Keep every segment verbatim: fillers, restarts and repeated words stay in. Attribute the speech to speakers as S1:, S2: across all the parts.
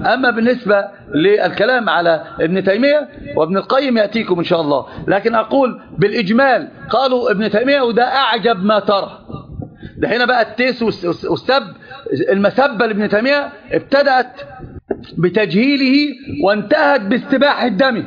S1: أما بالنسبة للكلام على ابن تيمية وابن القيم يأتيكم إن شاء الله. لكن أقول بالإجمال قالوا ابن تيمية وده أعجب ما ترى. ده هنا بقى التيس والسب. المسبة لابن تيمية ابتدأت بتجهيله وانتهت باستباحة دمه،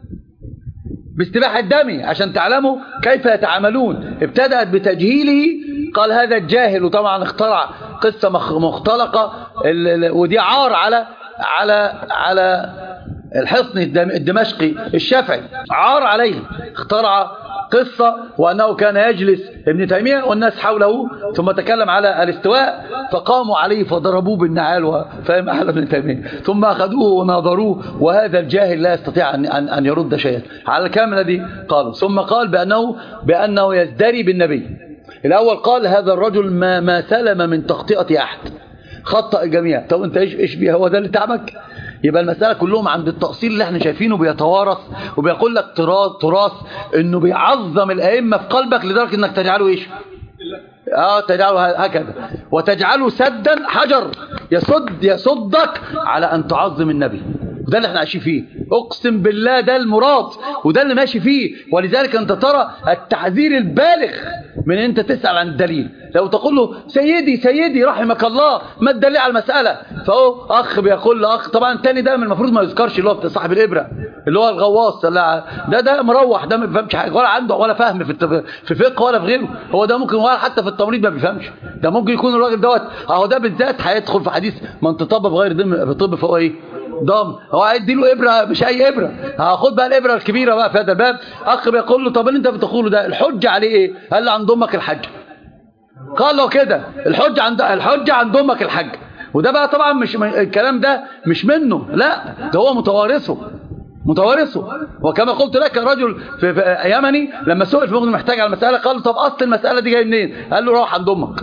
S1: باستباحة دمه عشان تعلموا كيف يتعاملون. ابتدأت بتجهيله، قال هذا الجاهل، وطبعا اخترع قصة مختلقة، ودي عار على على على الحصن الدمشقي الشافعي، عار عليه. اخترع قصة وأنه كان يجلس ابن تيمية والناس حوله ثم تكلم على الاستواء فقاموا عليه فضربوه بالنعال وفهم أحد ابن تيمية، ثم أخذوه وناظروه وهذا الجاهل لا يستطيع أن, أن يرد شيئا على الكلام الذي قاله. ثم قال بأنه, بأنه يزدري بالنبي. الأول قال هذا الرجل ما, ما سلم من تخطئة أحد، خطأ الجميع. طب أنت إيش إيش بيه؟ هو ده اللي تعبك؟ يبقى المسألة كلهم عند التأصيل اللي احنا شايفينه بيتوارث، وبيقول لك تراث تراث انه بيعظم الائمة في قلبك لدرجة انك تجعله ايش؟ اه تجعله هكذا، وتجعله سدا حجر يسد يصدك على ان تعظم النبي. وده اللي احنا عايشين فيه، اقسم بالله ده المراد وده اللي ماشي فيه. ولذلك انت ترى التحذير البالغ من انت تسأل عن الدليل. لو تقول له سيدي سيدي رحمك الله ما الدليل على المسألة، فهو اخ بيقول له اخ. طبعا التاني ده من المفروض ما يذكرش، اللي هو صاحب الابرة اللي هو الغواص، ده ده مروح، ده ما بيفهمش حاجه ولا عنده ولا فهم في في فقه ولا في غيره. هو ده ممكن ولا حتى في التمريض ما بيفهمش. ده ممكن يكون الراجل دوت اهو ده بالذات هيدخل في حديث من تطبب غير ضمن طب فهو ايه ضام. هو هيدي له ابره مش اي ابره، هاخد بقى الابره الكبيره بقى في هذا الباب. اخ بيقول له طب اللي انت بتقوله ده الحجه عليه ايه؟ قال له عند امك الحج. قال له كده الحجه عند الحجه عند امك الحج. وده بقى طبعا مش الكلام ده مش منه، لا ده هو متوارثه متوارثه. وكما قلت لك الرجل في, في يمني لما سئل في مغني محتاج على المساله قال له طب اصل المساله دي جايه منين؟ قال له روح عند امك.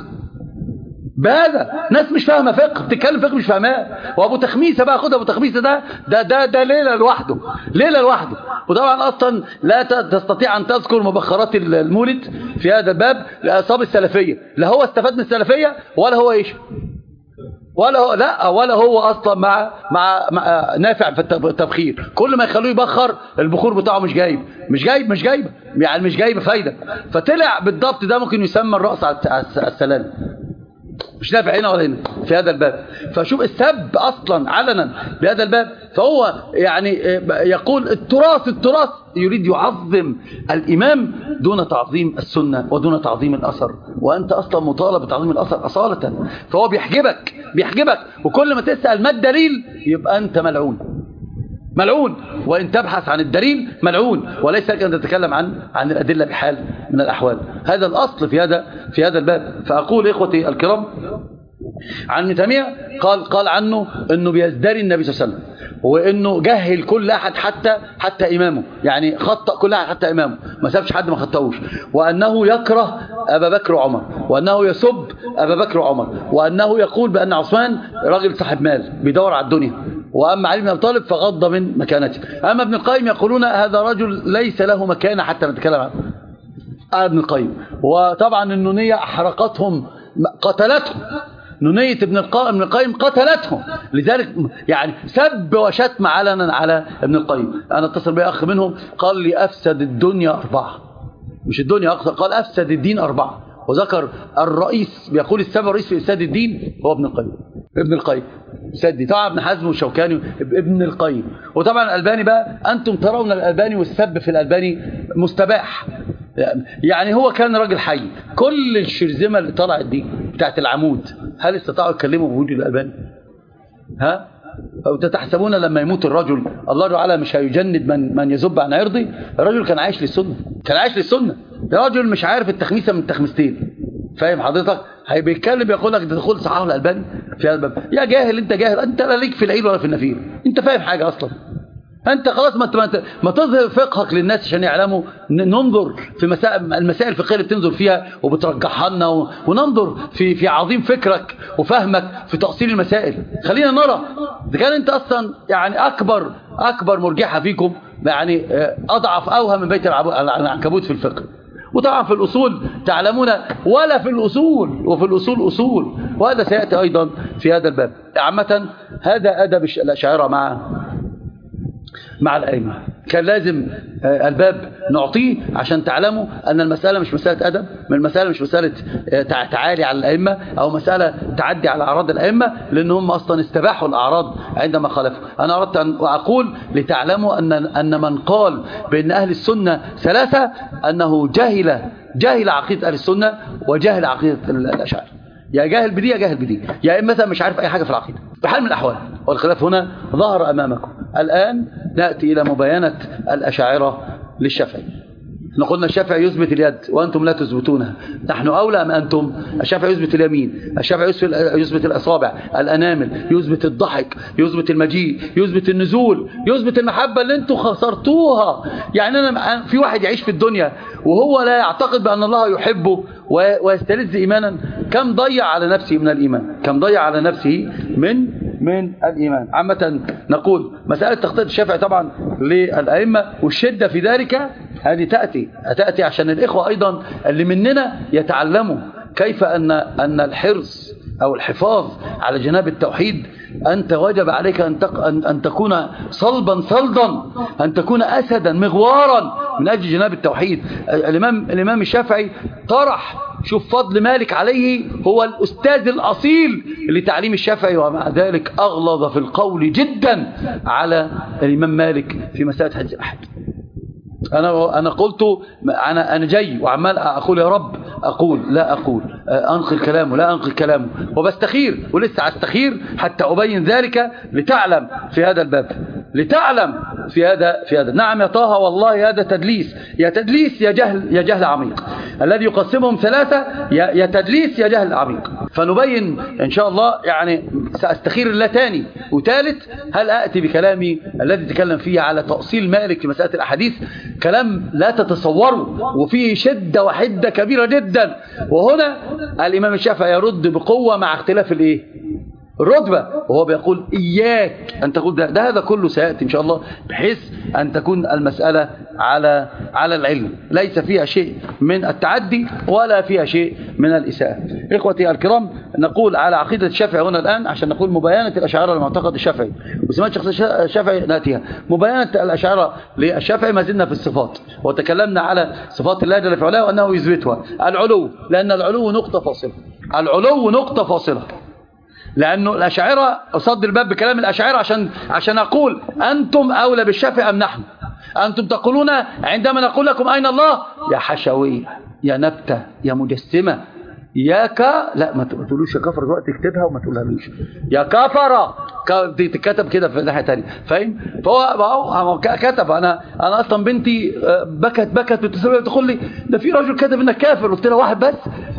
S1: بهذا ناس مش فاهمه فقه، بتتكلم فقه مش فاهماه. وابو تخميسه بقى خد ابو تخميسه ده ده ده ده ليله لوحده، ليله لوحده. وطبعا اصلا لا تستطيع ان تذكر مبخرات المولد في هذا الباب لاصحاب السلفيه. لا هو استفاد من السلفيه ولا هو ايش ولا هو لا ولا هو اصلا مع مع, مع نافع في التبخير. كل ما يخلوه يبخر البخور بتاعه مش جايب مش جايب مش جايب يعني مش جايب فايده. فطلع بالضبط ده ممكن يسمى الراس على السلالم، مش نافع هنا ولا هنا في هذا الباب. فشوف السب اصلا علنا بهذا الباب. فهو يعني يقول التراث التراث يريد يعظم الامام دون تعظيم السنه ودون تعظيم الاثر، وانت اصلا مطالب بتعظيم الاثر اصاله. فهو بيحجبك بيحجبك وكل ما تسال ما الدليل يبقى انت ملعون ملعون، وإن تبحث عن الدليل ملعون، وليس لك أن تتكلم عن عن الأدلة بحال من الأحوال. هذا الأصل في هذا في هذا الباب. فأقول إخوتي الكرام عن ابن تيمية قال قال عنه أنه بيزدري النبي صلى الله عليه وسلم، وأنه جهل كل أحد حتى حتى إمامه، يعني خطأ كل أحد حتى إمامه، ما سابش حد ما خطأوش. وأنه يكره أبا بكر وعمر، وأنه يسب أبا بكر وعمر، وأنه يقول بأن عثمان راجل صاحب مال بيدور على الدنيا، وأما علي بن أبي طالب فغض من مكانته. أما ابن القيم يقولون هذا رجل ليس له مكانة حتى نتكلم عنه. ابن القيم وطبعا النونية أحرقتهم قتلتهم، نونية ابن ابن القيم قتلتهم. لذلك يعني سب وشتم علنا على ابن القيم. أنا اتصل بي أخ منهم قال لي أفسد الدنيا أربعة، مش الدنيا أكثر، قال أفسد الدين أربعة، وذكر الرئيس بيقول السبب الرئيس في إفساد الدين هو ابن القيم. ابن القيم سدي طبعا ابن حزم والشوكاني ابن القيم. وطبعا الألباني بقى أنتم ترون الألباني والسب في الألباني مستباح، يعني هو كان راجل حي. كل الشرذمة اللي طلعت دي بتاعت العمود هل استطاعوا يتكلموا بوجود الألباني؟ ها؟ أو تتحسبون لما يموت الرجل الله تعالى مش هيجند من من يذب عن عرضه؟ الرجل كان عايش للسنة، كان عايش للسنة. الرجل مش عارف التخميسة من التخميستين، فاهم حضرتك؟ هي بيتكلم يقول لك تدخل صحاح الألباني في هذا الباب. يا جاهل انت جاهل، انت لا ليك في العيد ولا في النفير، انت فاهم حاجة اصلا؟ انت خلاص ما ما تظهر فقهك للناس عشان يعلموا. ننظر في مسائل المسائل الفقهيه اللي بتنظر فيها وبترجحها لنا، وننظر في في عظيم فكرك وفهمك في تأصيل المسائل. خلينا نرى اذا كان انت اصلا يعني اكبر اكبر مرجحه فيكم، يعني اضعف اوهم من بيت العنكبوت في الفقه. وطبعا في الأصول تعلمون ولا في الأصول، وفي الأصول أصول، وهذا سيأتي أيضا في هذا الباب. عامة هذا أدب الأشاعرة مع مع الأئمة. كان لازم الباب نعطيه عشان تعلموا أن المسألة مش مسألة أدب، من المسألة مش مسألة تعالي على الأئمة أو مسألة تعدي على أعراض الأئمة، لأن هم أصلا استباحوا الأعراض عندما خالفوا. أنا أردت أن أقول لتعلموا أن أن من قال بأن أهل السنة ثلاثة أنه جاهل جاهل عقيدة أهل السنة وجاهل عقيدة الأشاعرة. يا جاهل بدي يا جاهل بدي، يا إما مثلا مش عارف أي حاجة في العقيدة بحال من الأحوال. والخلاف هنا ظهر أمامكم. الآن نأتي إلى مباينة الأشاعرة للشافعي. نقولنا الشافعي يثبت اليد وأنتم لا تثبتونها، نحن أولى أم أنتم؟ الشافعي يثبت اليمين، الشافعي يثبت الأصابع، الأنامل، يثبت الضحك، يثبت المجيء، يثبت النزول، يثبت المحبة اللي أنتم خسرتوها. يعني أنا في واحد يعيش في الدنيا وهو لا يعتقد بأن الله يحبه ويستلذ إيمانا، كم ضيع على نفسه من الإيمان، كم ضيع على نفسه من من الإيمان. عامة نقول مسألة تخطيط الشافعي طبعا للأئمة والشدة في ذلك هذه تأتي تأتي عشان الإخوة أيضا اللي مننا يتعلموا كيف أن أن الحرص أو الحفاظ على جناب التوحيد، أنت واجب عليك أن أن تكون صلبا صلدا، أن تكون أسدا مغوارا من أجل جناب التوحيد. الإمام الإمام الشافعي طرح، شوف فضل مالك عليه، هو الأستاذ الأصيل لتعليم الشافعي، ومع ذلك أغلظ في القول جدا على الإمام مالك في مسألة حج الأحد. أنا أنا قلت أنا أنا جاي وعمال أقول يا رب، أقول لا أقول، أنقل كلامه لا أنقل كلامه، وبستخير ولسه أستخير حتى أبين ذلك لتعلم في هذا الباب، لتعلم في هذا في هذا. نعم يا طه والله هذا تدليس، يا تدليس يا جهل، يا جهل عميق. الذي يقسمهم ثلاثة يا يا تدليس يا جهل عميق. فنبين إن شاء الله، يعني سأستخير الله تاني وثالث، هل أأتي بكلامي الذي تكلم فيه على تأصيل مالك في مسألة الأحاديث، كلام لا تتصوره وفيه شدة وحدة كبيرة جدا. وهنا الإمام الشافعي يرد بقوة مع اختلاف الإيه؟ الرتبة، وهو بيقول إياك أن تقول ده, ده هذا كله سيأتي إن شاء الله، بحيث أن تكون المسألة على على العلم، ليس فيها شيء من التعدي ولا فيها شيء من الإساءة. إخوتي الكرام، نقول على عقيدة الشافعي هنا الآن عشان نقول مباينة الأشاعرة لمعتقد الشافعي، وسمات شخص الشافعي نأتيها. مباينة الأشاعرة للشافعي ما زلنا في الصفات، وتكلمنا على صفات الله جل في علاه وأنه يثبتها. العلو، لأن العلو نقطة فاصلة، العلو نقطة فاصلة، لأنه الأشاعرة أصد الباب بكلام الأشاعرة عشان عشان أقول أنتم أولى بالشافعي أم نحن؟ أنتم تقولون عندما نقول لكم أين الله؟ يا حشوية، يا نبتة، يا مجسمة، يا كا لا ما تقولوش يا كفر دلوقتي، تكتبها وما تقولهالوش يا كفرة، تكتب كده في ناحية تانية، فاهم؟ فهو كتب. أنا أنا أصلا بنتي بكت بكت بتقول لي ده في راجل كتب إنك كافر، قلت لها واحد بس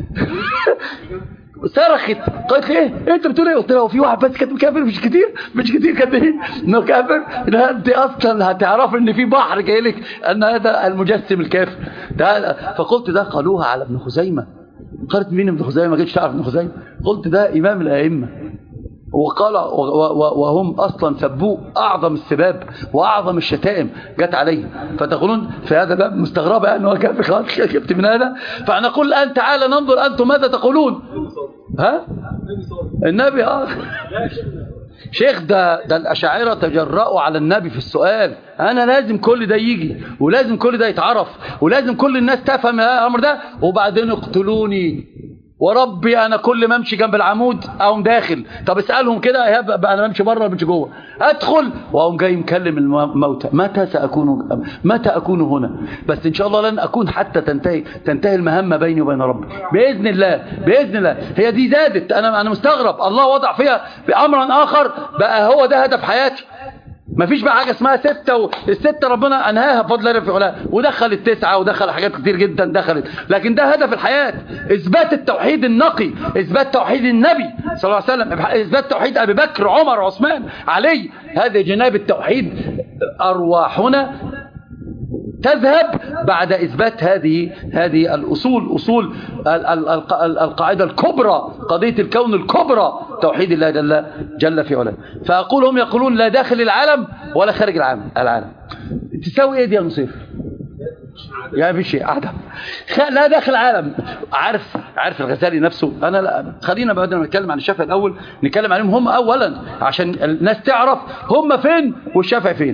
S1: صرخت قالت لي ايه انت بتقول ايه؟ قلت لها في واحد بس كاتب كافر، مش كتير مش كتير كاتبين انه كافر. لا انت اصلا هتعرف ان في بحر جاي لك ان هذا المجسم الكافر ده. فقلت ده قالوها على ابن خزيمة. قالت مين ابن خزيمة؟ ما جيتش تعرف ابن خزيمة؟ قلت ده امام الائمه، وقال وهم اصلا سبوه اعظم السباب واعظم الشتائم جت عليه، فتقولون في هذا الباب مستغربه انه كافر. خلاص جبت من هذا. فنقول الان تعالى ننظر انتم ماذا تقولون. ها النبي اه شيخ، ده ده الأشاعرة تجرأوا على النبي في السؤال. أنا لازم كل ده يجي، ولازم كل ده يتعرف، ولازم كل الناس تفهم الأمر ده، وبعدين اقتلوني وربي أنا كل ما امشي جنب العمود أقوم داخل. طب اسألهم كده يا أنا بمشي بره ولا بمشي جوه؟ أدخل وأقوم جاي مكلم الموتى. متى سأكون متى أكون هنا؟ بس إن شاء الله لن أكون حتى تنتهي تنتهي المهمة بيني وبين ربي بإذن الله بإذن الله. هي دي زادت، أنا أنا مستغرب. الله وضع فيها بأمر آخر بقى هو ده هدف حياتي. ما فيش بقى حاجة اسمها ستة، والستة ربنا أنهاها بفضل الله في علاه، ودخل التسعة ودخل حاجات كتير جدا دخلت، لكن ده هدف الحياة، إثبات التوحيد النقي، إثبات توحيد النبي صلى الله عليه وسلم، إثبات توحيد أبي بكر عمر عثمان علي. هذا جناب التوحيد. أرواحنا تذهب بعد إثبات هذه هذه الأصول، أصول القاعدة الكبرى، قضية الكون الكبرى، توحيد الله جل جل في علاه. فأقول هم يقولون لا داخل العالم ولا خارج العالم. العالم تساوي ايه دي يا نصير؟ يعني في شيء عدم لا داخل العالم. عارف عارف الغزالي نفسه. انا لا، خلينا بعد ما نتكلم عن الشافعي الاول نتكلم عليهم هم اولا عشان الناس تعرف هم فين والشافعي فين.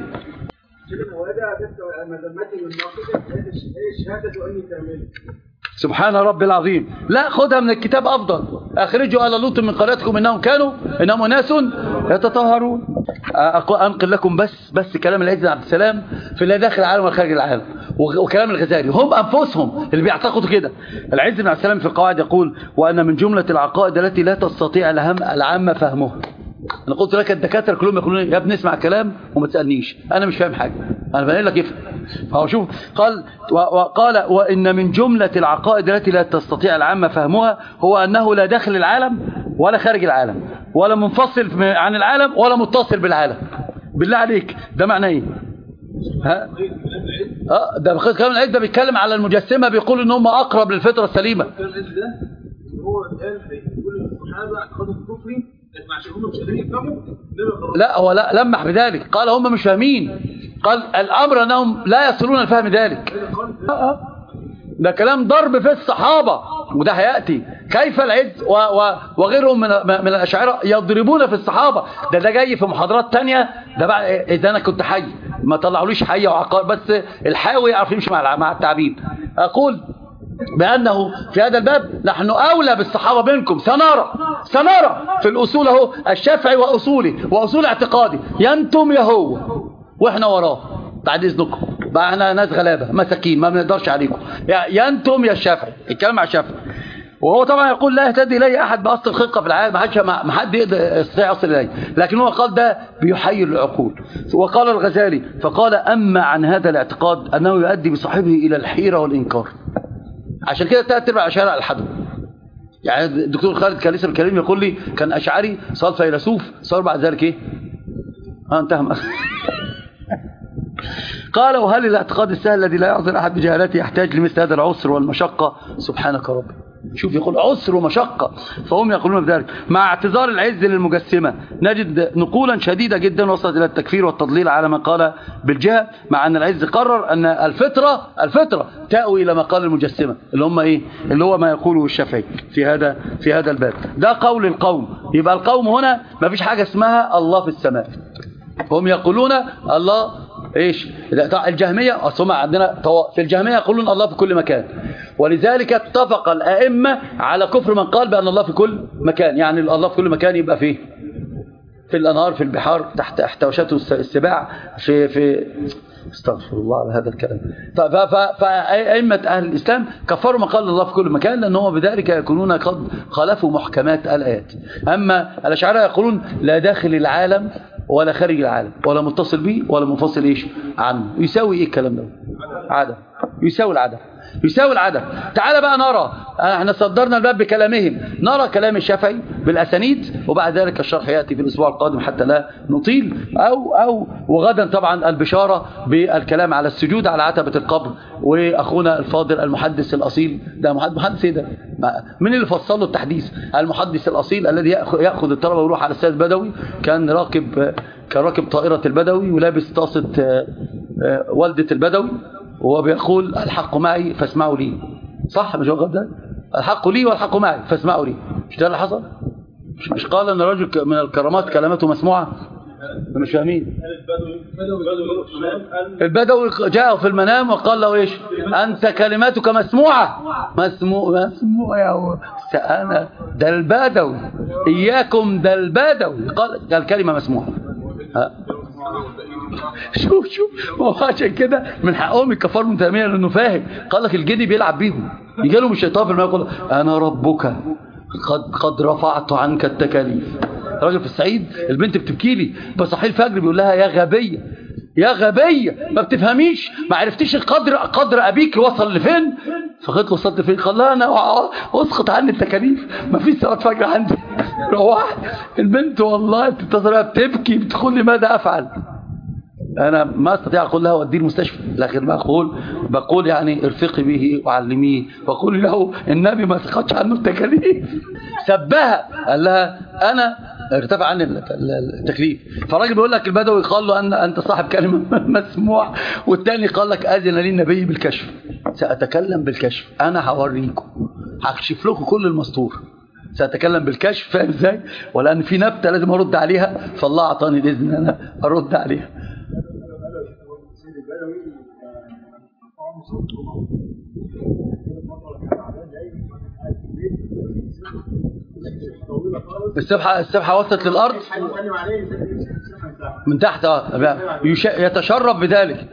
S1: سبحان رب العظيم. لا، خدها من الكتاب افضل. اخرجوا آل لوط من قريتكم انهم كانوا انهم اناس يتطهرون. انقل لكم بس بس كلام العز بن عبد السلام في اللي داخل العالم وخارج العالم، وكلام الغزالي هم انفسهم اللي بيعتقدوا كده. العز بن عبد السلام في القواعد يقول: وان من جمله العقائد التي لا تستطيع العامه فهمها. انا قلت لك الدكاتره كلهم يقولون يا ابني اسمع الكلام وما تسالنيش، انا مش فاهم حاجه، انا بنقول لك افهم. فهو شوف قال وقال: وان من جمله العقائد التي لا تستطيع العامه فهمها هو انه لا داخل العالم ولا خارج العالم ولا منفصل عن العالم ولا متصل بالعالم. بالله عليك ده معناه ايه؟ ها اه ده كلام العز ده بيتكلم على المجسمه، بيقول ان هم اقرب للفطره السليمه.
S2: هو الان بيقول الصحابه خدوا الكفري عشان هم مش قادرين يفهموا.
S1: لا، هو لا لمح بذلك، قال هم مش فاهمين، قال الامر انهم لا يصلون لفهم ذلك. ده كلام ضرب في الصحابه، وده هياتي كيف العز و و وغيرهم من من الاشاعره يضربون في الصحابه. ده ده جاي في محاضرات تانية. ده بقى اذا انا كنت حي ما طلعوليش حيه وعقار، بس الحاوي يعرف يمشي مع مع التعبين. اقول بأنه في هذا الباب نحن أولى بالصحابة منكم. سنرى سنرى في الأصول اهو الشافعي وأصولي وأصول اعتقادي ينتم يا هو وإحنا وراه بعد إذنكم بقى. احنا ناس غلابة مساكين ما بنقدرش عليكم، ينتم يا الشافعي. الكلام مع الشافعي، وهو طبعا يقول لا يهتدي إليه أحد بأصل الخلقة في العالم، ما حدش ما حد يقدر يستطيع يصل إليه، لكن هو قال ده بيحير العقول. وقال الغزالي فقال: أما عن هذا الاعتقاد أنه يؤدي بصاحبه إلى الحيرة والإنكار. عشان كده تلات ارباع اشاعره الحدوا. يعني الدكتور خالد كان لسه بيكلمني يقول لي كان اشعري صار فيلسوف صار بعد ذلك ايه؟ اه انتهى. قال: وهل الاعتقاد السهل الذي لا يعذر احد بجهالته يحتاج لمثل هذا العسر والمشقه؟ سبحانك ربي. شوف يقول عسر ومشقه، فهم يقولون بذلك. مع اعتذار العز للمجسمه نجد نقولا شديده جدا وصلت الى التكفير والتضليل على من قال بالجهه، مع ان العز قرر ان الفطره الفطره تأوي الى ما قال المجسمه اللي هم ايه؟ اللي هو ما يقوله الشافعي في هذا في هذا الباب. ده قول القوم. يبقى القوم هنا ما فيش حاجه اسمها الله في السماء، هم يقولون الله ايش؟ الجهميه اصلا عندنا في الجهميه يقولون الله في كل مكان، ولذلك اتفق الائمه على كفر من قال بان الله في كل مكان. يعني الله في كل مكان يبقى فيه في الانهار في البحار تحت احتوشته السباع في في استغفر الله على هذا الكلام. فأئمة أهل الإسلام كفروا ما قال الله في كل مكان، لأنه بذلك يكونون قد خالفوا محكمات الآيات. أما الأشاعرة يقولون لا داخل العالم ولا خارج العالم ولا متصل به ولا منفصل إيش عنه. يساوي إيه الكلام ده؟ عدم. يساوي العدم، يساوي العدم. تعال بقى نرى، احنا صدرنا الباب بكلامهم، نرى كلام الشافعي بالأسانيد، وبعد ذلك الشرح يأتي في الأسبوع القادم حتى لا نطيل. أو أو وغدا طبعا البشارة بالكلام على السجود على عتبة القبر. وأخونا الفاضل المحدث الأصيل، ده محدث إيه ده؟ من اللي فصل له التحديث؟ المحدث الأصيل الذي يأخذ الطلبة ويروح على السيد البدوي، كان راكب كان راكب طائرة البدوي ولابس طاسة والدة البدوي، وهو بيقول الحق معي فاسمعوا لي. صح مش هو ده؟ الحق لي والحق معي فاسمعوا لي. مش ده اللي حصل؟ مش قال ان الرجل من الكرامات كلمته مسموعه؟ مش فاهمين. البدوي جاءه في المنام وقال له ايش؟ انت كلماتك مسموعه. مسموع مسموع يا هو انا ده البدوي، اياكم ده البدوي قال ده الكلمه مسموعه. ها شوف شوف ما هو عشان كده من حقهم الكفار من تيميه، لانه فاهم. قال لك الجدي بيلعب بيهم، يجي لهم الشيطان في الماء يقول انا ربك قد قد رفعت عنك التكاليف. راجل في الصعيد البنت بتبكي لي بصحي الفجر بيقول لها يا غبيه يا غبيه ما بتفهميش، ما عرفتيش القدر قدر ابيك وصل لفين. فقلت له وصلت فين؟ قال لا انا اسقط عني التكاليف، ما فيش صلاه فجر عندي. روحت البنت والله بتتصل بتبكي بتقول لي ماذا افعل. انا ما استطيع اقول لها وديه المستشفى، لكن بقول بقول يعني ارفقي به وعلميه وقول له النبي ما سقطش عنه التكاليف. سبها قال لها انا ارتفع عني التكليف. فالراجل بيقول لك البدوي قال له ان انت صاحب كلمه مسموع، والثاني قال لك اذن لي النبي بالكشف. ساتكلم بالكشف، انا هوريكم هكشف لكم كل المستور، سأتكلم بالكشف، فاهم ازاي؟ ولأن في نبتة لازم أرد عليها، فالله أعطاني الإذن أنا أرد عليها. السبحة السبحة وصلت للأرض من تحت، اه يتشرف بذلك.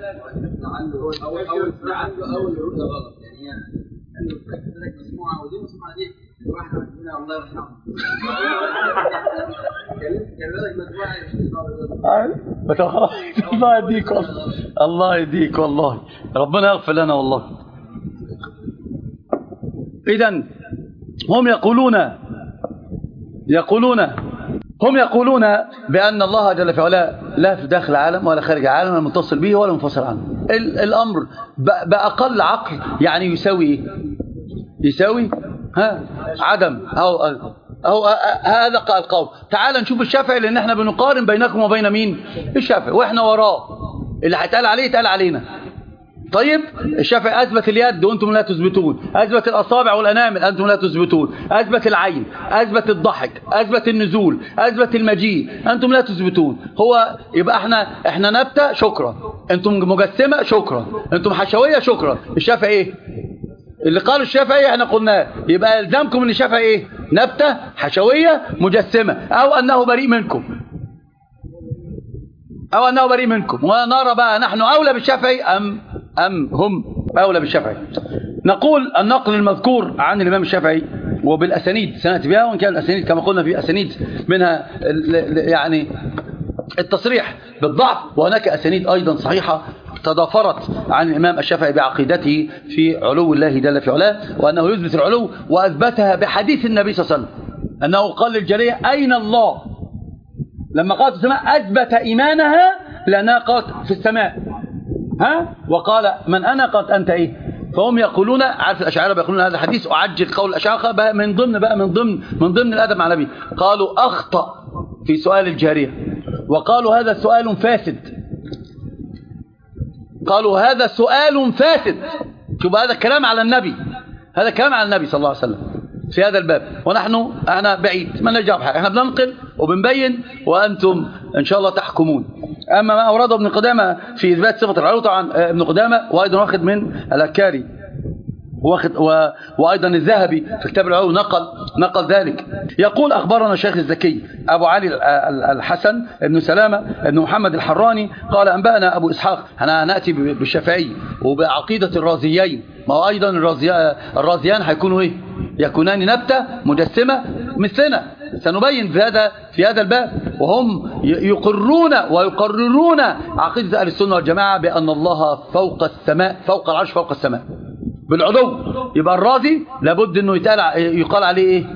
S1: الله يهديك الله يهديك والله، ربنا يغفر لنا والله. إذن هم يقولون يقولون هم يقولون بأن الله جل في علاه لا في داخل العالم ولا خارج العالم، ولا متصل به ولا منفصل عنه. الأمر بأقل عقل يعني يساوي إيه؟ يساوي ها عدم أو أو هذا القول. تعال نشوف الشافعي، لأن احنا بنقارن بينكم وبين مين؟ الشافعي، واحنا وراه، اللي هيتقال عليه يتقال علينا. طيب الشافعي أثبت اليد وأنتم لا تثبتون، أثبت الأصابع والأنامل أنتم لا تثبتون، أثبت العين، أثبت الضحك، أثبت النزول، أثبت المجيء، أنتم لا تثبتون. هو يبقى احنا احنا نبتة شكرا، أنتم مجسمة شكرا، أنتم حشوية شكرا. الشافعي إيه؟ اللي قالوا الشافعي احنا قلناه، يبقى يلزمكم ان الشافعي ايه؟ نبتة حشوية مجسمة، أو أنه بريء منكم أو أنه بريء منكم. ونرى بقى نحن أولى بالشافعي أم أم هم أولى بالشافعي. نقول النقل المذكور عن الإمام الشافعي وبالأسانيد سنأتي بها، وإن كان الأسانيد كما قلنا في أسانيد منها يعني التصريح بالضعف، وهناك أسانيد أيضا صحيحة تضافرت عن الإمام الشافعي بعقيدته في علو الله جل في علاه، وأنه يثبت العلو، وأثبتها بحديث النبي صلى الله عليه وسلم أنه قال للجارية أين الله؟ لما قالت في السماء أثبت إيمانها لأنها قالت في السماء، ها؟ وقال من أنا؟ قالت أنت إيه؟ فهم يقولون، عارف الأشاعرة بيقولون هذا الحديث، أعجل قول الأشاعرة بقى من ضمن بقى من ضمن من ضمن الأدب مع النبي، قالوا أخطأ في سؤال الجارية، وقالوا هذا سؤال فاسد، قالوا هذا سؤال فاسد. شوف هذا الكلام على النبي، هذا كلام على النبي صلى الله عليه وسلم في هذا الباب، ونحن احنا بعيد ما نجاوب حاجه، احنا بننقل وبنبين وانتم ان شاء الله تحكمون. اما ما اورده ابن قدامه في اثبات صفه العلو، طبعا ابن قدامه وايضا واخد من الأكاري واخد و... وايضا الذهبي في كتاب العلو نقل نقل ذلك. يقول اخبرنا شيخ الزكي ابو علي الحسن ابن سلامه ابن محمد الحراني قال انبانا ابو اسحاق. انا ناتي بالشافعي وبعقيده الرازيين، ما هو ايضا الرازي... الرازيان هيكونوا ايه؟ يكونان نبته مجسمه مثلنا، سنبين في هذا في هذا الباب. وهم يقرون ويقررون عقيده اهل السنه والجماعه بان الله فوق السماء، فوق العرش، فوق السماء بالعلو. يبقى الرازي لابد انه يتقال يقال عليه ايه؟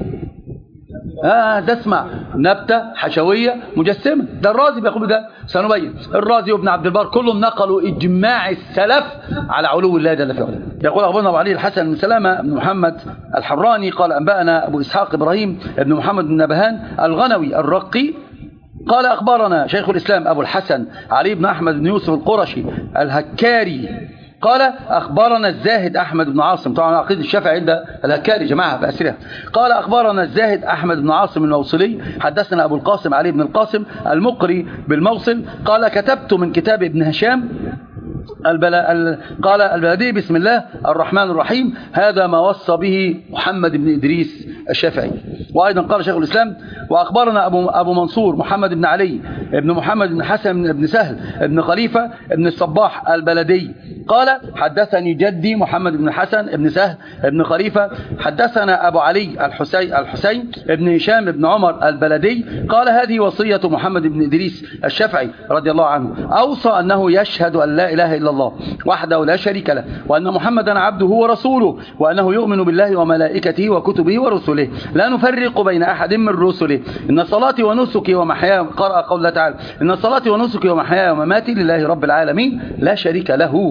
S1: اه ده اسمع نبته حشويه مجسمه، ده الرازي بيقول ده، سنبين. الرازي وابن عبد البر كلهم نقلوا اجماع السلف على علو الله جل في علاه. يقول اخبرنا ابو علي الحسن بن سلامه بن محمد الحراني قال انبانا ابو اسحاق ابراهيم بن محمد بن نبهان الغنوي الرقي قال اخبرنا شيخ الاسلام ابو الحسن علي بن احمد بن يوسف القرشي الهكاري قال أخبرنا الزاهد أحمد بن عاصم، طبعا عقيدة الشافعي عند الهكاري جماعة بأسرها. قال أخبرنا الزاهد أحمد بن عاصم الموصلي حدثنا أبو القاسم علي بن القاسم المقري بالموصل قال كتبت من كتاب ابن هشام البلا... قال البلدي بسم الله الرحمن الرحيم هذا ما وصى به محمد بن إدريس الشافعي. وأيضا قال شيخ الإسلام وأخبرنا أبو, أبو منصور محمد بن علي ابن محمد بن حسن بن سهل ابن خليفة ابن الصباح البلدي قال حدثني جدي محمد بن حسن بن سهل ابن خليفة حدثنا أبو علي الحسين الحسين ابن هشام بن عمر البلدي قال هذه وصية محمد بن إدريس الشافعي رضي الله عنه، أوصى أنه يشهد أن لا إله إلا الله وحده لا شريك له وأن محمدا عبده ورسوله وأنه يؤمن بالله وملائكته وكتبه ورسله لا نفرق بين أحد من رسله إن صلاتي ونسكي ومحياي، قرأ قول الله تعالى إن صلاتي ونسكي ومحياي ومماتي لله رب العالمين لا شريك له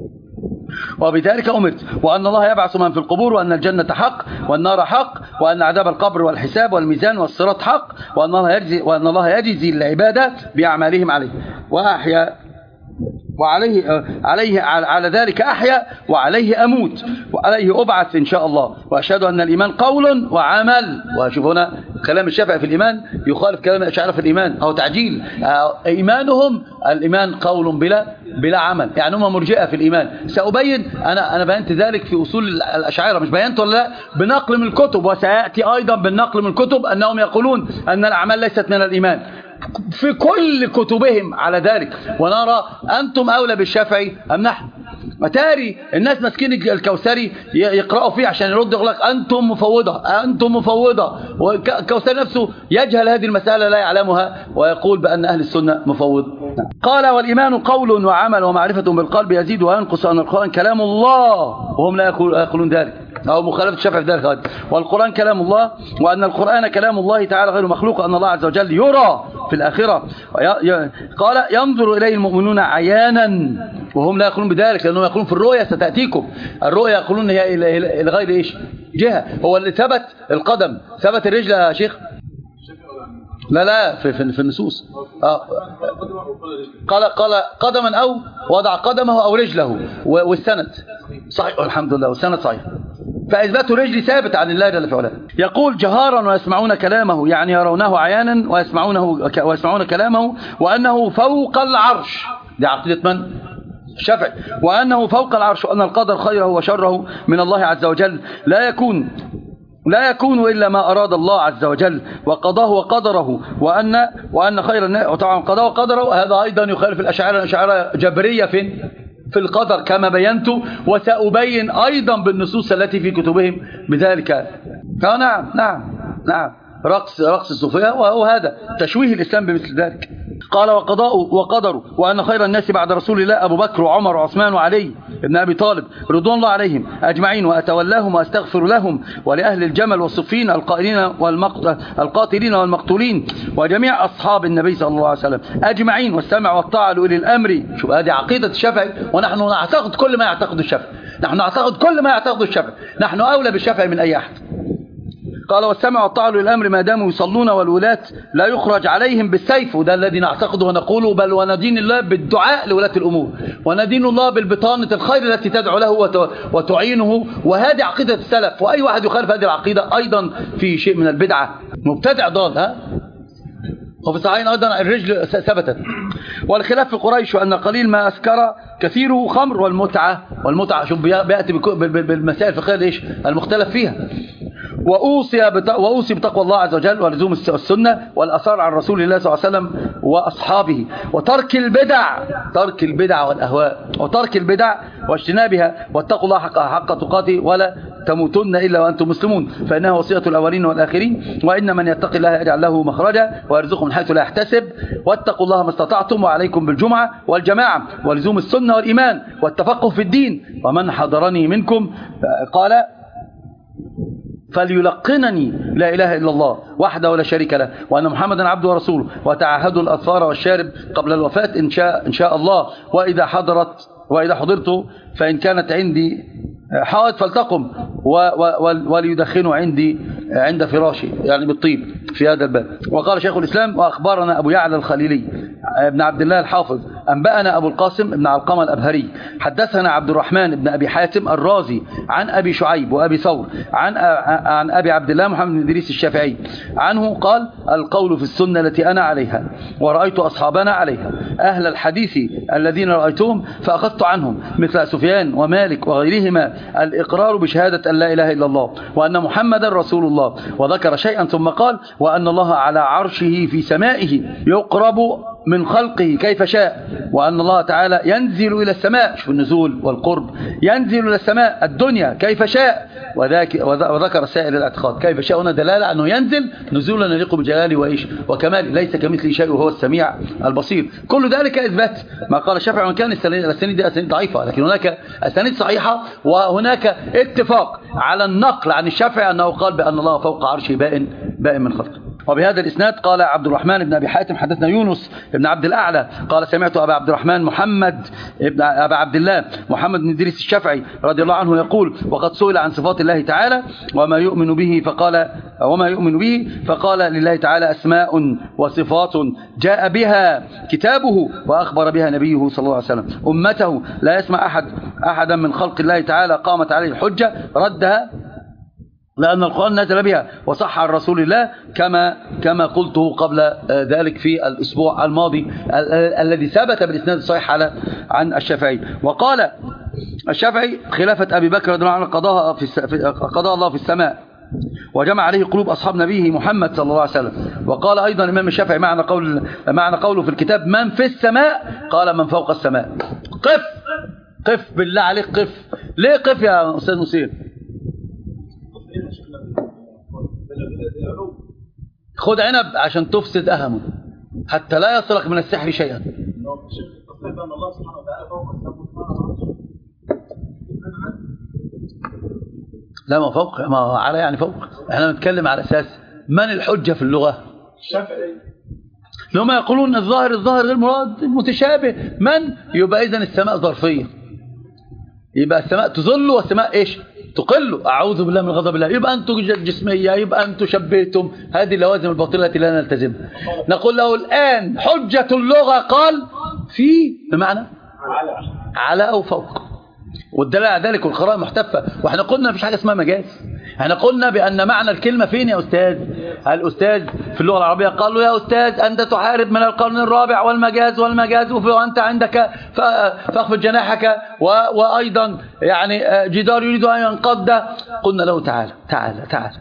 S1: وبذلك أمرت، وأن الله يبعث من في القبور، وأن الجنة حق والنار حق، وأن عذاب القبر والحساب والميزان والصراط حق، وأن الله يجزي, وأن الله يجزي العبادة بأعمالهم عليه. وأحيا وعليه عليه على ذلك أحيا وعليه أموت وعليه أبعث إن شاء الله. وأشهد أن الإيمان قول وعمل. وشوف هنا كلام الشافعي في الإيمان يخالف كلام الأشاعرة في الإيمان أو تعجيل. إيمانهم الإيمان قول بلا بلا عمل، يعني هم مرجئة في الإيمان. سأبين أنا أنا بينت ذلك في أصول الأشاعرة، مش بينت ولا لا، بنقل من الكتب، وسيأتي أيضا بالنقل من الكتب أنهم يقولون أن الأعمال ليست من الإيمان في كل كتبهم على ذلك. ونرى أنتم أولى بالشافعي أم نحن؟ متاري الناس مسكين الكوثري يقرأوا فيه عشان يرد يقول لك أنتم مفوضة أنتم مفوضة، والكوثري نفسه يجهل هذه المسألة لا يعلمها ويقول بأن أهل السنة مفوض. قال والإيمان قول وعمل ومعرفة بالقلب يزيد وينقص، أن القرآن كلام الله وهم لا يقولون ذلك، أو مخالفة الشافعي في ذلك. والقرآن كلام الله، وأن القرآن كلام الله تعالى غير مخلوق، أن الله عز وجل يرى في الآخرة. قال ينظر إليه المؤمنون عيانا وهم لا يقولون بذلك، لأنهم يقولون في الرؤيا ستأتيكم. الرؤيا يقولون هي إلى غير إيش جهة. هو اللي ثبت القدم ثبت الرجل يا شيخ؟ لا لا في في, في النصوص. آه. قال قال قدما أو وضع قدمه أو رجله، والسند صحيح الحمد لله، والسند صحيح. فإثبات الرجل ثابت عن الله جل وعلا. يقول جهارا ويسمعون كلامه، يعني يرونه عيانا ويسمعونه ويسمعون كلامه، وأنه فوق العرش. دي عقيدة من؟ الشافعي. وأنه فوق العرش، وأن القدر خيره وشره من الله عز وجل لا يكون لا يكون إلا ما أراد الله عز وجل وقضاه وقدره، وأن وأن خير الناس وطبعا قضاه وقدره. هذا أيضا يخالف الأشاعرة. الأشاعرة جبرية في في القدر كما بينت، وسأبين أيضا بالنصوص التي في كتبهم بذلك. نعم نعم نعم رقص رقص الصوفية، وهو هذا تشويه الإسلام بمثل ذلك. قال وقضاء وقدره، وأن خير الناس بعد رسول الله أبو بكر وعمر وعثمان وعلي ابن أبي طالب رضوان الله عليهم أجمعين، وأتولاهم وأستغفر لهم ولأهل الجمل والصفين القائلين والقاتلين والمقتولين وجميع أصحاب النبي صلى الله عليه وسلم أجمعين، والسمع والطاعة لأولي الأمر. شوف هذه عقيدة الشافعي، ونحن نعتقد كل ما يعتقد الشافعي، نحن نعتقد كل ما يعتقد الشافعي، نحن أولى بالشافعي من أي أحد. قال والسمع والطاعة للأمر ما داموا يصلون، والولاة لا يخرج عليهم بالسيف، وده الذي نعتقده ونقوله، بل وندين الله بالدعاء لولاة الأمور، وندين الله بالبطانة الخير التي تدعو له وتعينه. وهذه عقيدة السلف، وأي واحد يخالف هذه العقيدة أيضا في شيء من البدعة، مبتدع ضال. ها وفي الصحيحين أيضا الرجل ثبتت. والخلاف في قريش، وأن قليل ما أسكر كثيره خمر، والمتعة والمتعة شوف بيأتي بالمسائل الفقهية ايش المختلف فيها. وأوصي وأوصي بتقوى الله عز وجل ولزوم السنة والأثار عن رسول الله صلى الله عليه وسلم وأصحابه، وترك البدع ترك البدع والأهواء وترك البدع واجتنابها، واتقوا الله حق حق تقاته ولا تموتن إلا وأنتم مسلمون، فإنها وصية الأولين والآخرين. وإن من يتق الله يجعل له مخرجا ويرزقه من حيث لا يحتسب. واتقوا الله ما استطعتم، وعليكم بالجمعة والجماعة ولزوم السنة والإيمان والتفقه في الدين. ومن حضرني منكم قال فليلقنني لا إله إلا الله وحده ولا شريك له، وأن محمدا عبده ورسوله، وتعهدوا الأطفال والشارب قبل الوفاة إن شاء, إن شاء الله. وإذا حضرت وإذا حضرت فإن كانت عندي حائط فلتقم وليدخنوا عندي عند فراشي، يعني بالطيب في هذا الباب. وقال شيخ الإسلام وأخبرنا أبو يعلى الخليلي ابن عبد الله الحافظ أنبأنا أبو القاسم ابن علقمة الأبهري حدثنا عبد الرحمن ابن أبي حاتم الرازي عن أبي شعيب وأبي ثور عن عن أبي عبد الله محمد بن إدريس الشافعي عنه قال القول في السنة التي أنا عليها ورأيت أصحابنا عليها، أهل الحديث الذين رأيتهم فأخذت عنهم مثل سفيان ومالك وغيرهما الإقرار بشهادة أن لا إله إلا الله وأن محمدا رسول الله. وذكر شيئا ثم قال وأن الله على عرشه في سمائه يقرب من خلقه كيف شاء، وأن الله تعالى ينزل إلى السماء، شوف النزول والقرب، ينزل إلى السماء الدنيا كيف شاء. وذكر سائر الاعتقاد كيف شاء هنا دلالة أنه ينزل نزولا يليق بجلاله وإيش وكماله، ليس كمثله شيء وهو السميع البصير. كل ذلك إثبات ما قال الشافعي، وإن كان الأسانيد دي أسانيد ضعيفة، لكن هناك أسانيد صحيحة، وهناك اتفاق على النقل عن الشافعي أنه قال بأن الله فوق عرشه بائن بائن من خلقه. وبهذا الإسناد قال عبد الرحمن بن أبي حاتم حدثنا يونس بن عبد الأعلى قال سمعت أبا عبد الرحمن محمد ابن أبا عبد الله محمد بن إدريس الشافعي رضي الله عنه يقول وقد سئل عن صفات الله تعالى وما يؤمن به فقال وما يؤمن به، فقال لله تعالى أسماء وصفات جاء بها كتابه وأخبر بها نبيه صلى الله عليه وسلم أمته، لا يسمع أحد أحدا من خلق الله تعالى قامت عليه الحجة ردها، لأن القرآن نزل بها وصح عن رسول الله كما كما قلته قبل ذلك في الأسبوع الماضي الذي ثبت بالإسناد الصحيح على عن الشافعي. وقال الشافعي خلافة أبي بكر رضي الله عنه قضاها في قضاء الله في السماء وجمع عليه قلوب أصحاب نبيه محمد صلى الله عليه وسلم. وقال أيضا الإمام الشافعي معنى قول معنى قوله في الكتاب من في السماء قال من فوق السماء. قف قف بالله عليك قف. ليه قف يا أستاذ نصير؟ خد عنب عشان تفسد أهمه حتى لا يصلك من السحر شيئا. لا ما فوق، ما على يعني فوق. احنا بنتكلم على أساس من الحجة في اللغة؟
S2: الشافعي.
S1: لما يقولون الظاهر الظاهر غير مراد متشابه، من يبقى إذن السماء ظرفية، يبقى السماء تظل والسماء إيش تقل. أعوذ بالله من غضب الله. يبقى أنتم جسمية، يبقى أنتم شبهتم هذه اللوازم الباطلة التي لا نلتزمها. نقول له الآن حجة اللغة قال في بمعنى
S2: على
S1: على أو فوق، والدلالة على ذلك والقراءة محتفة. واحنا قلنا مفيش حاجة اسمها مجاز، احنا قلنا بأن معنى الكلمة فين يا أستاذ؟ الأستاذ في اللغة العربية قال له يا أستاذ أنت تحارب من القرن الرابع والمجاز والمجاز وأنت عندك فاخفض جناحك، وأيضا يعني جدار يريد أن ينقض. قلنا له تعالى تعالى تعالى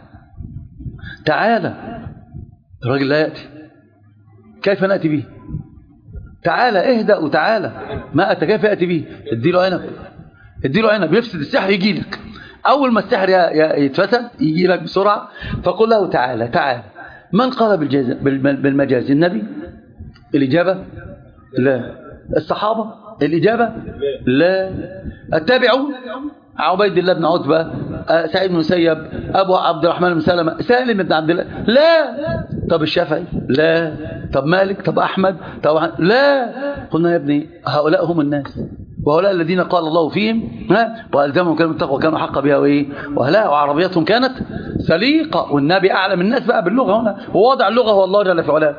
S1: تعالى. الراجل لا يأتي، كيف نأتي به؟ تعالى اهدأ وتعالى. ما أتى كيف يأتي به؟ اديله عنب، اديله عنب يفسد السحر يجي لك. أول ما السحر يتفسد يجي لك بسرعة. فقل له تعالى تعالى. من قال بالمجاز؟ النبي؟ الإجابة لا. الصحابة؟ الإجابة لا. التابعون؟ عبيد الله بن عتبة، سعيد بن مسيب، أبو عبد الرحمن بن سلمة، سالم بن عبد الله؟ لا. طب الشافعي؟ لا. طب مالك؟ طب أحمد؟ طب لا. قلنا يا ابني هؤلاء هم الناس، وهؤلاء الذين قال الله فيهم ها وألزمهم كلمة التقوى كانوا حق بها وإيه وهلا، وعربيتهم كانت سليقة. والنبي أعلم الناس بقى باللغة هنا، ووضع اللغة هو الله جل في علاه.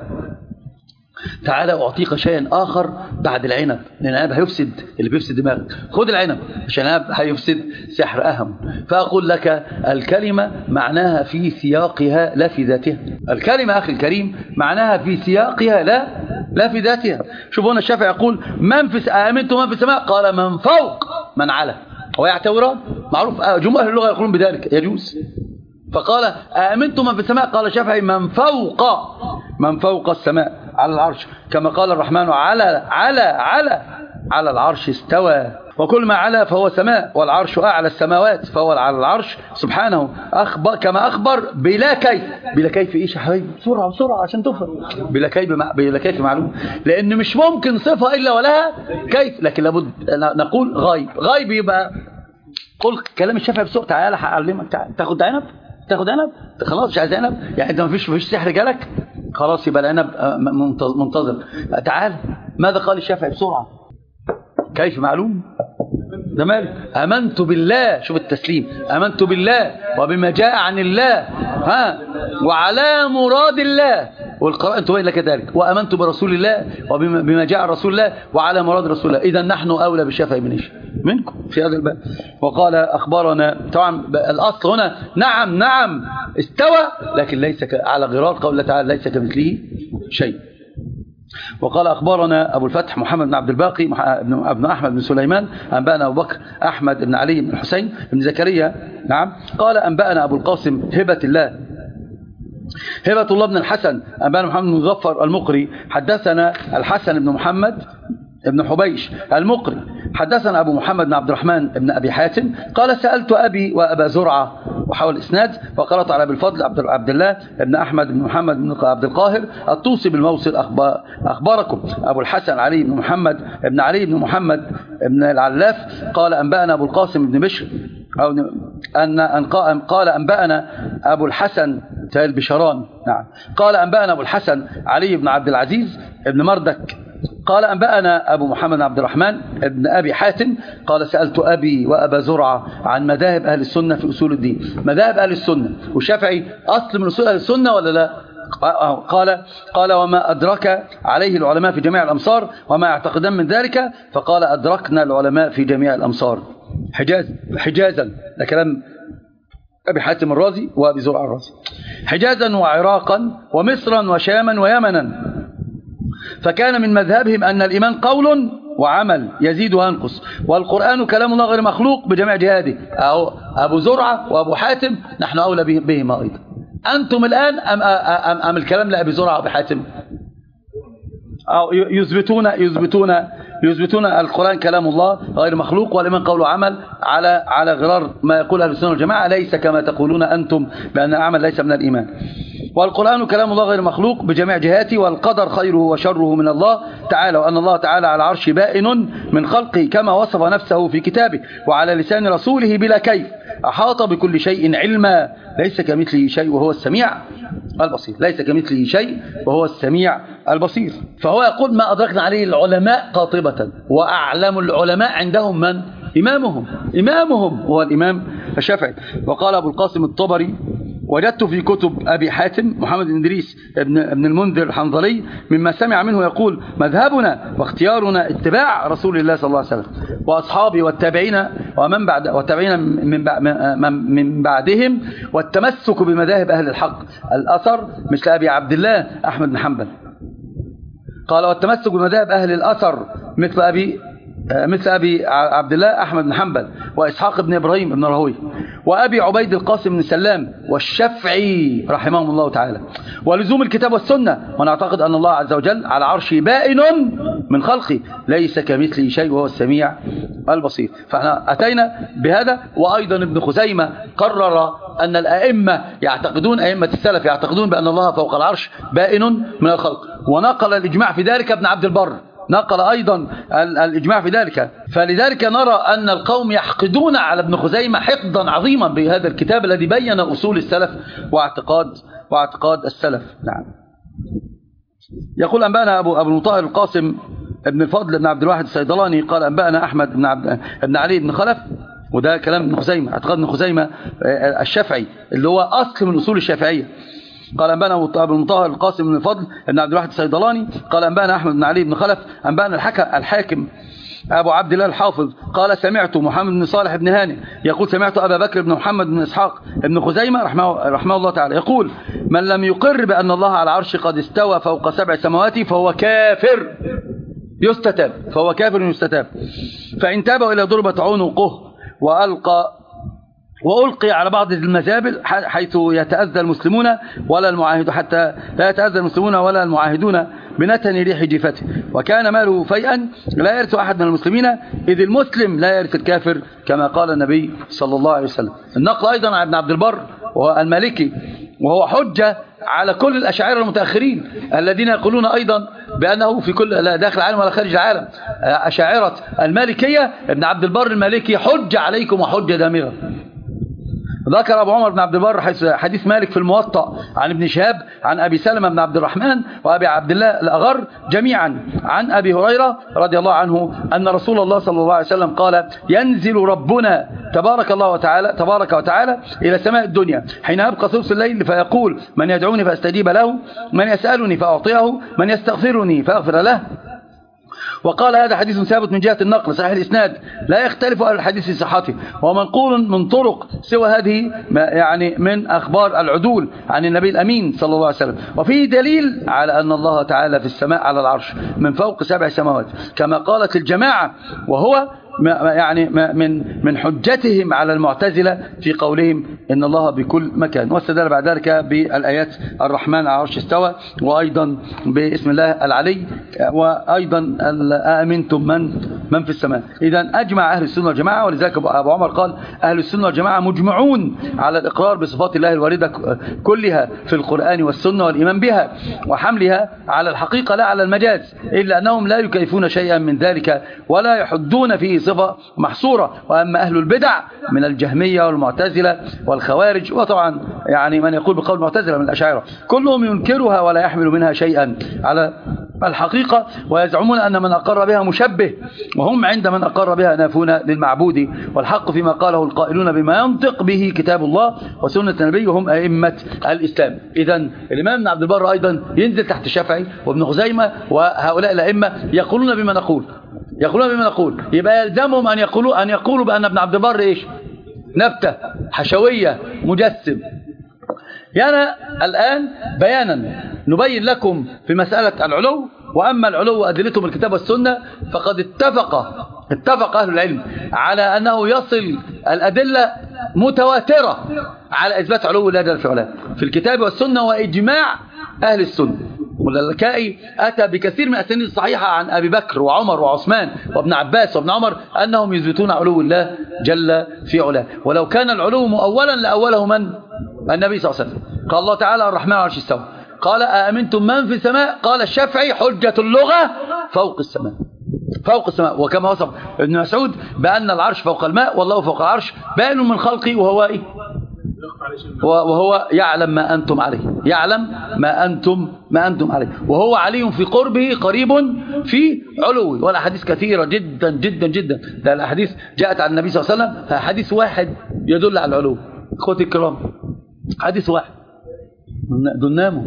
S1: تعالى أعطيك شيئا آخر بعد العنب، لأن العنب هيفسد اللي بيفسد دماغك. خد العنب عشان العنب هيفسد سحر أهم. فأقول لك الكلمة معناها في سياقها لا في ذاتها. الكلمة أخي الكريم معناها في سياقها لا لا في ذاتها. شوفوا هنا الشافعي يقول من في آمنتم من في السماء قال من فوق من على. هو يعتبران معروف، جمهور أهل اللغة يقولون بذلك يجوز. فقال آمنتم من في السماء قال الشافعي من فوق من فوق السماء على العرش، كما قال الرحمن على على على على العرش استوى. وكل ما على فهو سماء، والعرش أعلى السماوات فهو على العرش سبحانه. أخبر كما أخبر بلا كيف. بلا كيف إيش يا حبيبي؟ بسرعة بسرعة عشان تفهم. بلا كيف بلا كيف معلوم، لأن مش ممكن صفة إلا ولها كيف، لكن لابد نقول غايب. غايب يبقى قل كلام الشافعي بسرعة. تعالى هعلمك. تاخد عنب تاخد عنب خلاص مش عايز عنب يعني انت ما فيش فيش سحر جالك خلاص يبقى العنب منتظر. تعال ماذا قال الشافعي بسرعة؟ كيف معلوم؟ ده مالك امنت بالله. شوف التسليم، امنت بالله وبما جاء عن الله ها وعلى مراد الله، والقراءة تبين لك ذلك. وامنت برسول الله وبما جاء عن رسول الله وعلى مراد رسول الله. اذا نحن اولى بالشافعي من ايش منكم في هذا الباب. وقال اخبرنا طبعا الاصل هنا نعم نعم استوى، لكن ليس على غرار قول الله تعالى ليس كمثله شيء. وقال أخبرنا أبو الفتح محمد بن عبد الباقي ابن أحمد بن سليمان أنبأنا أبو بكر أحمد بن علي بن الحسين بن زكريا نعم قال أنبأنا أبو القاسم هبة الله هبة الله بن الحسن أنبأنا محمد بن مظفر المقري حدثنا الحسن بن محمد ابن حبيش المقري حدثنا أبو محمد بن عبد الرحمن بن أبي حاتم قال سألت أبي وأبا زرعة وحول الإسناد وقرأت على أبي الفضل عبد الله بن أحمد بن محمد بن عبد القاهر الطوسي بالموصل أخباركم أبو الحسن علي بن محمد بن علي بن محمد بن العلاف قال أنبأنا أبو القاسم بن بشر أو أن قال أنبأنا أبو الحسن البشران نعم قال أنبأنا أبو الحسن علي بن عبد العزيز بن مردك قال أنبأنا أبو محمد عبد الرحمن ابن أبي حاتم قال سألت أبي وأبا زرعة عن مذاهب أهل السنة في أصول الدين. مذاهب أهل السنة والشافعي أصل من أصول أهل السنة ولا لا؟ قال قال وما أدرك عليه العلماء في جميع الأمصار وما يعتقدان من ذلك، فقال أدركنا العلماء في جميع الأمصار. حجاز حجازا، ده كلام أبي حاتم الرازي وأبي زرعة الرازي. حجازا وعراقا ومصرا وشاما ويمنا، فكان من مذهبهم أن الإيمان قول وعمل يزيد وينقص، والقرآن كلام الله غير مخلوق بجميع جهاده. أو أبو زرعة وأبو حاتم نحن أولى بهما أيضا. أنتم الآن أم, أم, أم الكلام لأبي زرعة وأبي حاتم؟ أو يثبتون يثبتون يثبتون القرآن كلام الله غير مخلوق والإيمان قول وعمل على على غرار ما يقول أهل السنة والجماعة، ليس كما تقولون أنتم بأن العمل ليس من الإيمان. والقرآن كلام الله غير مخلوق بجميع جهاته، والقدر خيره وشره من الله تعالى، وأن الله تعالى على العرش بائن من خلقه كما وصف نفسه في كتابه وعلى لسان رسوله بلا كيف، أحاط بكل شيء علما، ليس كمثله شيء وهو السميع البصير. ليس كمثله شيء وهو السميع البصير. فهو يقول ما أدركنا عليه العلماء قاطبة، وأعلم العلماء عندهم من؟ إمامهم إمامهم هو الإمام الشافعي. وقال أبو القاسم الطبري وجدت في كتب أبي حاتم محمد بن إدريس ابن, ابن المنذر الحنظلي مما سمع منه يقول مذهبنا واختيارنا اتباع رسول الله صلى الله عليه وسلم وأصحابه والتابعين ومن بعد والتابعين من, من, من بعدهم، والتمسك بمذاهب أهل الحق الأثر مثل أبي عبد الله أحمد بن حنبل. قال والتمسك بمذاهب أهل الأثر مثل أبي مثل أبي عبد الله أحمد بن حنبل وإسحاق بن إبراهيم بن راهويه وأبي عبيد القاسم بن سلام والشافعي رحمهم الله تعالى، ولزوم الكتاب والسنة، ونعتقد أن الله عز وجل على عرشه بائن من خلقه ليس كمثله شيء وهو السميع البصير. فاحنا أتينا بهذا. وأيضا ابن خزيمة قرر أن الأئمة يعتقدون أئمة السلف يعتقدون بأن الله فوق العرش بائن من الخلق، ونقل الإجماع في ذلك ابن عبد البر، نقل أيضا الإجماع في ذلك. فلذلك نرى أن القوم يحقدون على ابن خزيمة حقدا عظيما بهذا الكتاب الذي بين أصول السلف واعتقاد واعتقاد السلف. نعم. يقول أنبأنا أبو أبو المطهر القاسم ابن الفضل بن عبد الواحد الصيدلاني قال أنبأنا أحمد بن عبد بن علي بن خلف، وده كلام ابن خزيمة، اعتقاد ابن خزيمة الشافعي اللي هو أصل من أصول الشافعية. قال أنبأنا أبو المطهر القاسم بن الفضل بن عبد الواحد الصيدلاني قال أنبأنا أحمد بن علي بن خلف أنبأنا الحاكم أبو عبد الله الحافظ قال سمعت محمد بن صالح بن هانئ يقول سمعت أبا بكر بن محمد بن إسحاق بن خزيمة رحمه, رحمه الله تعالى يقول من لم يقر بأن الله على العرش قد استوى فوق سبع سماوات فهو كافر يستتاب، فهو كافر يستتاب. فإن تابوا إلى ضربة عنقه وألقى وألقي على بعض المزابل حيث يتأذى المسلمون ولا المعاهد حتى لا يتأذى المسلمون ولا المعاهدون بنتن ريح جيفته، وكان ماله فيئا لا يرث أحد من المسلمين إذ المسلم لا يرث الكافر كما قال النبي صلى الله عليه وسلم. النقل أيضا عن ابن عبد البر والمالكي، وهو حجة على كل الأشاعرة المتأخرين الذين يقولون أيضا بأنه في كل لا داخل العالم ولا خارج العالم. أشاعرة المالكية ابن عبد البر المالكي حجة عليكم وحجة دامغة. ذكر أبو عمر بن عبد البر حديث مالك في الموطأ عن ابن شهاب عن أبي سلمة بن عبد الرحمن وأبي عبد الله الأغر جميعا عن أبي هريرة رضي الله عنه أن رسول الله صلى الله عليه وسلم قال ينزل ربنا تبارك الله وتعالى تبارك وتعالى إلى سماء الدنيا حين يبقى ثلث الليل فيقول من يدعوني فأستجيب له، من يسألني فأعطيه، من يستغفرني فأغفر له. وقال هذا حديث ثابت من جهة النقل صحيح الإسناد لا يختلف أهل الحديث في صحته، ومنقول من طرق سوى هذه يعني من أخبار العدول عن النبي الأمين صلى الله عليه وسلم. وفيه دليل على أن الله تعالى في السماء على العرش من فوق سبع سماوات كما قالت الجماعة، وهو يعني من من حجتهم على المعتزلة في قولهم إن الله بكل مكان، واستدل بعد ذلك بالآيات الرحمن على العرش استوى، وأيضا باسم الله العلي، وأيضا آمنتم من من في السماء. إذن أجمع أهل السنة والجماعة، ولذلك أبو عمر قال أهل السنة والجماعة مجمعون على الإقرار بصفات الله الواردة كلها في القرآن والسنة والإيمان بها وحملها على الحقيقة لا على المجاز، إلا أنهم لا يكيفون شيئا من ذلك ولا يحدون فيه صفة محصورة. وأما أهل البدع من الجهمية والمعتزلة والخوارج، وطبعا يعني من يقول بقول المعتزلة من الأشاعرة، كلهم ينكرها ولا يحمل منها شيئا على الحقيقة، ويزعمون أن من أقر بها مشبه، وهم عند من أقر بها نافون للمعبود. والحق فيما قاله القائلون بما ينطق به كتاب الله وسنة النبي وهم أئمة الإسلام. إذن الإمام ابن عبد البر أيضا ينزل تحت الشافعي وابن خزيمة وهؤلاء الأئمة يقولون بما نقول يقولون بما نقول يبقى يلزمهم أن يقولوا أن يقولوا بأن ابن عبد البر إيش؟ نبتة حشوية مجسم. يعني الآن بيانا نبين لكم في مسألة العلو. وأما العلو وأدلته بالكتاب والسنة فقد اتفق اتفق أهل العلم على أنه يصل الأدلة متواترة على إثبات علو الله جل في علاه في الكتاب والسنة وإجماع أهل السنة. واللالكائي أتى بكثير من الأسانيد الصحيحة عن أبي بكر وعمر وعثمان وابن عباس وابن عمر أنهم يثبتون علو الله جل في علاه. ولو كان العلو مؤولا لأوله من؟ النبي صلى الله عليه وسلم. قال الله تعالى الرحمن على العرش استوى. قال أأمنتم من في السماء؟ قال الشافعي حجة اللغة فوق السماء فوق السماء. وكما وصف ابن مسعود بأن العرش فوق الماء والله فوق العرش بائن من خلقه وهو إيه؟ وهو يعلم ما أنتم عليه يعلم ما أنتم ما أنتم عليه وهو علي في قربه قريب في علوه. والأحاديث كثيرة جدا جدا جدا. ده الأحاديث جاءت عن النبي صلى الله عليه وسلم حديث واحد يدل على العلو. اخوتي الكرام حديث واحد دول ناموا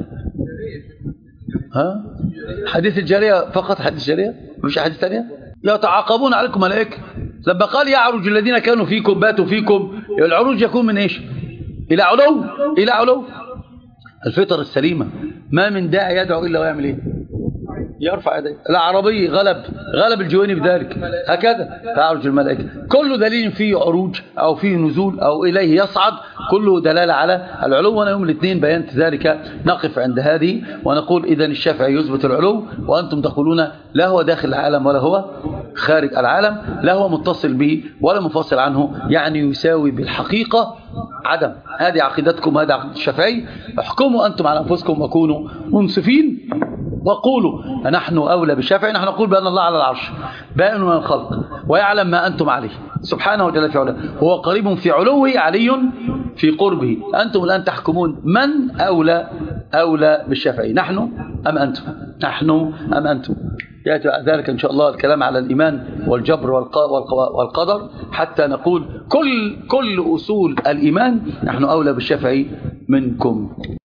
S1: ها حديث الجارية فقط. حديث الجارية مش حديث ثانية. يتعاقبون عليكم ملائكة. لما قال يعرج الذين كانوا فيكم باتوا فيكم العروج يكون من ايش؟ الى علو الى علو. الفطر السليمة ما من داعي يدعو الا ويعمل ايه؟ يرفع يديه. العربي غلب غلب الجويني بذلك هكذا تعرج الملائكة. كل دليل فيه عروج أو فيه نزول أو إليه يصعد كله دلالة على العلو. وأنا يوم الاثنين بيانت ذلك. نقف عند هذه ونقول إذن الشافعي يثبت العلو وأنتم تقولون لا هو داخل العالم ولا هو خارج العالم لا هو متصل به ولا منفصل عنه يعني يساوي بالحقيقة عدم. هذه عقيدتكم هذه عقيدة الشافعي. احكموا أنتم على أنفسكم وكونوا منصفين وقولوا نحن أولى بالشافعي. نحن نقول بأن الله على العرش بائن من الخلق ويعلم ما أنتم عليه سبحانه وتعالى في علاه هو قريب في علوه علي في قربه. أنتم الآن تحكمون من أولى أولى بالشافعي نحن أم أنتم نحن أم أنتم. يأتي ذلك إن شاء الله الكلام على الإيمان والجبر والقدر حتى نقول كل كل أصول الإيمان نحن أولى بالشافعي منكم.